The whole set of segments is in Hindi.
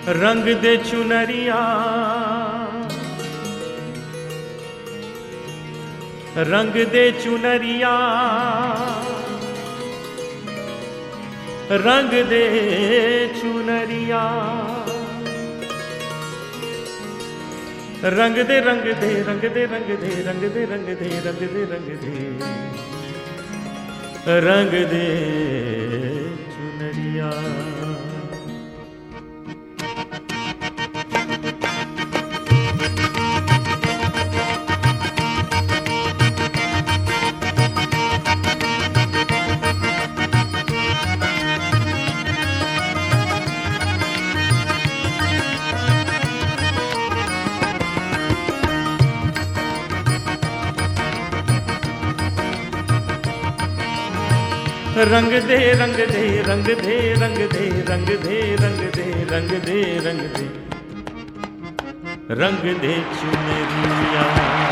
रंग दे चुनरिया, रंग दे चुनरिया, रंग दे चुनरिया, रंग दे रंग दे रंग दे रंग दे रंग दे रंग दे रंग दे रंग दे रंग दे चुनरिया। रंग दे रंग दे रंग दे रंग दे रंग दे रंग दे रंग दे रंग दे रंग दे चुनरिया।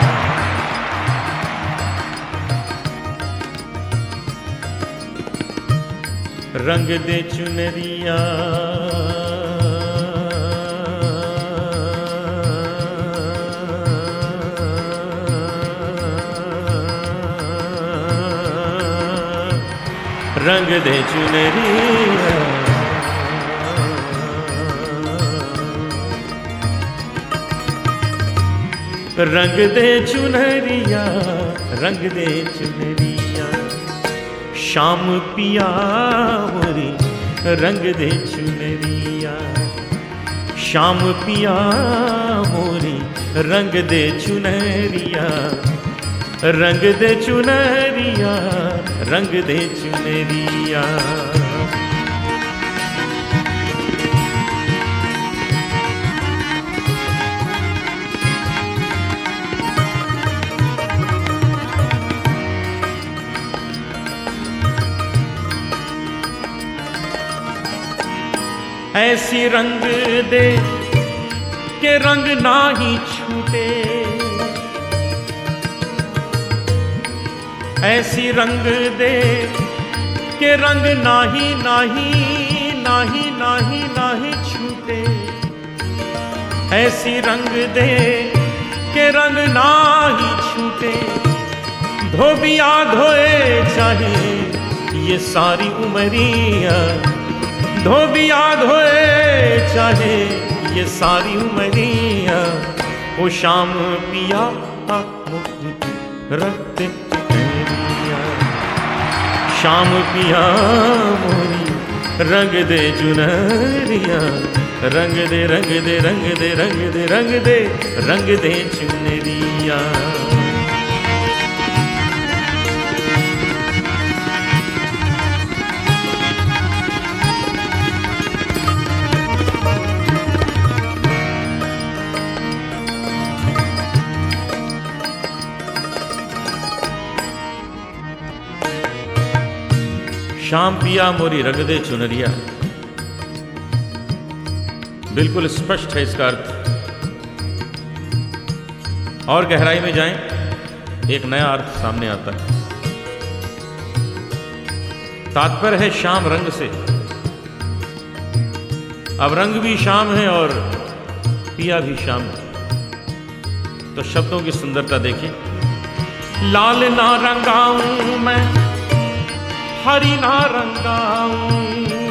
रंग दे चुनरिया, रंग दे चुनरिया, रंग दे चुनरिया, रंग दे चुनरिया। शाम पिया मोरी रंग दे चुनरिया, शाम पिया मोरी रंग दे चुनरिया, रंग दे चुनरिया, रंग दे चुनरिया। ऐसी रंग दे के रंग ना ही छूटे, ऐसी रंग दे के रंग नाही नाही नाही नाही नाही छूटे, ऐसी रंग दे के रंग नाही छूटे। धोबिया धोए चाहे ये सारी उमरिया, धोबिया धोए चाहे ये सारी उमरिया। ओ शाम पिया रखते शाम पिया मोरी रंग दे चुनरिया, रंग दे रंग दे रंग दे रंग दे रंग दे रंग दे चुनरिया। शाम पिया मोरी रंग दे चुनरिया, बिल्कुल स्पष्ट है इसका अर्थ। और गहराई में जाएं, एक नया अर्थ सामने आता है। तात्पर्य है शाम रंग से। अब रंग भी शाम है और पिया भी शाम है, तो शब्दों की सुंदरता देखिए। लाल ना रंगाऊं मैं, हरी ना रंगाऊं,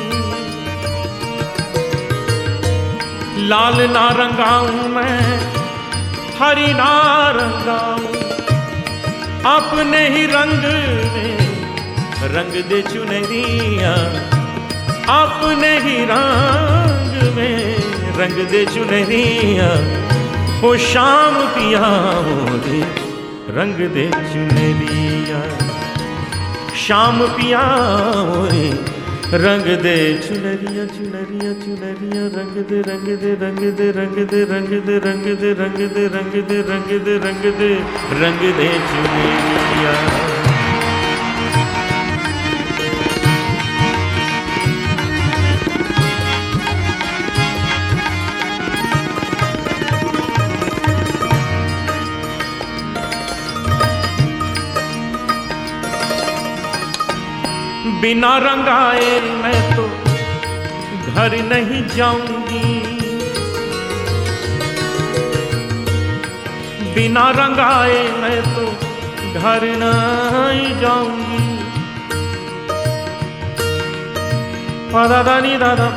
लाल ना रंगाऊं मैं, हरी ना रंगाऊं। अपने ही रंग में रंग दे चुनरिया, अपने ही रंग में रंग दे चुनरिया। ओ शाम पिया मोरे रंग दे चुनरिया, शाम पिया मोरे रंग दे चुनरिया, चुनरिया चुनरिया। रंग दे रंग दे रंग दे रंग दे रंग दे रंग दे रंग दे रंग दे रंग दे रंग दे रंग दे चुनरिया। बिना रंगाए मैं तो घर नहीं जाऊंगी, बिना रंगाए मैं तो घर नहीं जाऊंगी। दादा नी दादा।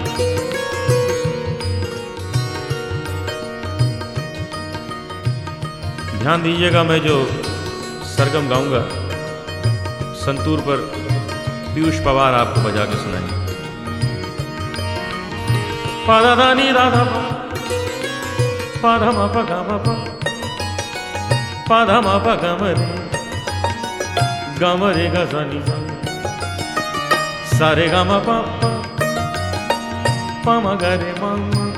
ध्यान दीजिएगा, मैं जो सरगम गाऊंगा संतूर पर पीयूष पवार आपको बजा के सुनाएंगे। पादा नी दादा पाधा मा पगा मा पा पाधा मा पगा मरे गमरे गजानी सा सारे गा मा पा पा मा गा रे मा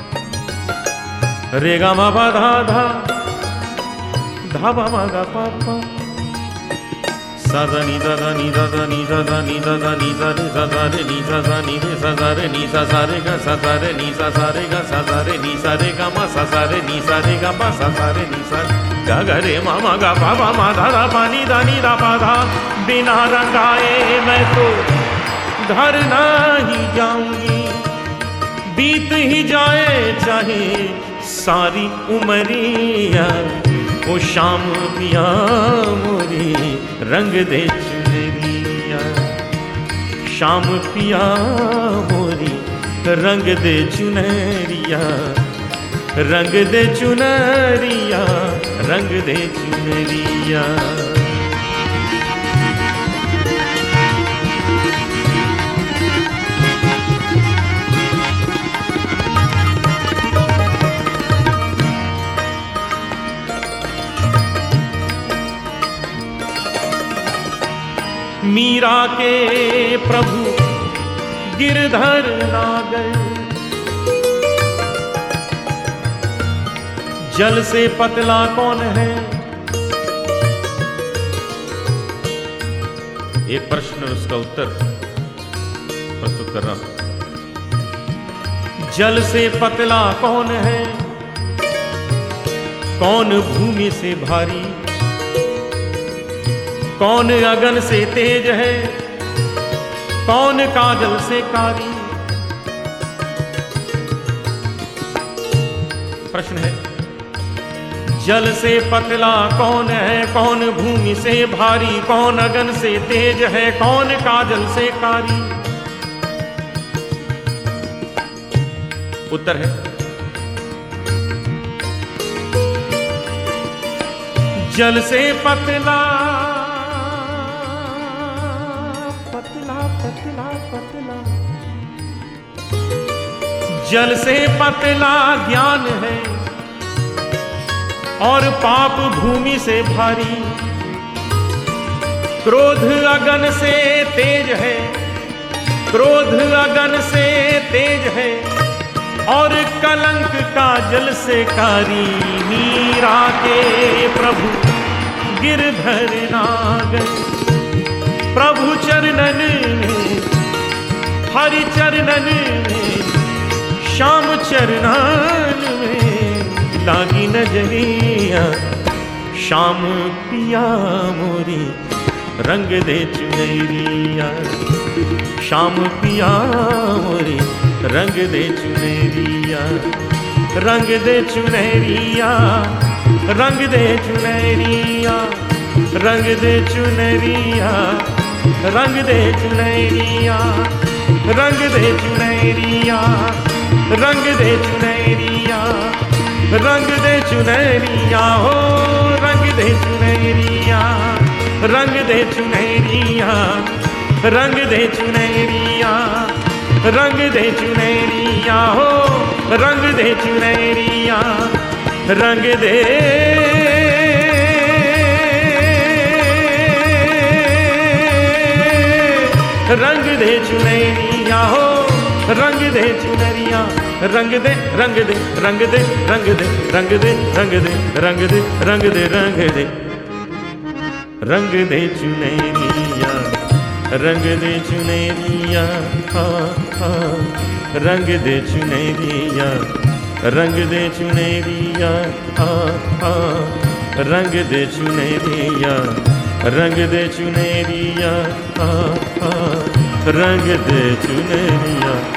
रे गा मा पा धा धा धा पा मा गा पा पा सा दा नी दा दा नी दा दा नी दा दा नी दा दा नी दा रे सा दा रे नी सा दा नी रे सा दा रे नी सा सा रे गा सा सा रे नी सा सा रे गा सा सा रे नी सा रे गा मा सा सा रे नी सा रे गा मा सा सा रे नी सा गा गा रे मा मा गा पा पा मा धा धा पा नी दा पा धा। बिना रंगाए मैं तो घर नहीं जाऊंगी, बीत ही जाए चाहे सारी उमरिया। ओ शाम पिया मोरी रंग दे चुनरिया, शाम पिया मोरी रंग दे चुनरिया, रंग दे चुनरिया, रंग दे चुनरिया। मीरा के प्रभु गिरधर नागर, जल से पतला कौन है। एक प्रश्न और उसका उत्तर प्रस्तुत कर रहा हूं। जल से पतला कौन है, कौन भूमि से भारी, कौन अगन से तेज है, कौन काजल से कारी। प्रश्न है, जल से पतला कौन है, कौन भूमि से भारी, कौन अगन से तेज है, कौन काजल से कारी। उत्तर है, जल से पतला पतला पतला, जल से पतला ज्ञान है और पाप भूमि से भारी। क्रोध अगन से तेज है, क्रोध अगन से तेज है और कलंक काजल से कारी। मीरा के प्रभु गिरधर नागर, प्रभु चरणन में, हरि चरणन में, श्याम चरणन में लागी नजरिया। श्याम पिया मोरी रंग दे चुनरिया, श्याम पिया मोरी रंग दे चुनरिया, रंग दे चुनरिया, रंग दे चुनरिया, रंग दे चुनरिया, रंग दे चुनरिया, रंग दे चुनरिया, रंग दे चुनरिया, रंग दे चुनरिया, हो रंग दे चुनरिया, रंग दे चुनरिया, रंग दे चुनरिया, रंग दे चुनरिया, हो रंग दे चुनरिया, रंग दे रंग दे चुनरिया, हो रंग दे चुनरिया, रंग दे रंग दे रंग दे रंग दे रंग दे रंग दे रंग दे रंग दे रंग दे रंग दे चुनरिया, रंग दे चुनरिया, रंग दे चुनरिया, रंग दे चुनरिया, रंग दे चुनरिया, रंग दे चुनरिया, रंग दे चुनरिया।